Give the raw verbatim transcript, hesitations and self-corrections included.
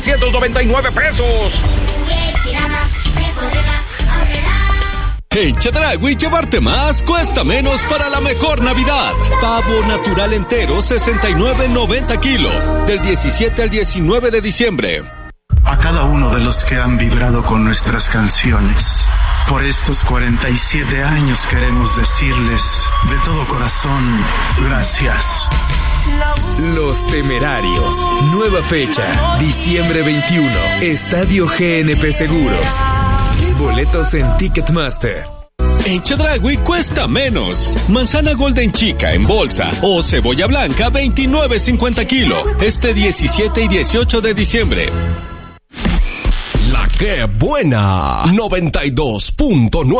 ciento noventa y nueve pesos. En Chedraui, llevarte más cuesta menos para la mejor Navidad. Pavo natural entero, sesenta y nueve noventa kilo, del diecisiete al diecinueve de diciembre. A cada uno de los que han vibrado con nuestras canciones, por estos cuarenta y siete años queremos decirles de todo corazón, gracias. Los Temerarios, nueva fecha, diciembre veintiuno, Estadio G N P Seguros. Boletos en Ticketmaster. En Chedraui cuesta menos. Manzana Golden Chica en bolsa o cebolla blanca veintinueve cincuenta kilo, este diecisiete y dieciocho de diciembre. La que buena, noventa y dos punto nueve.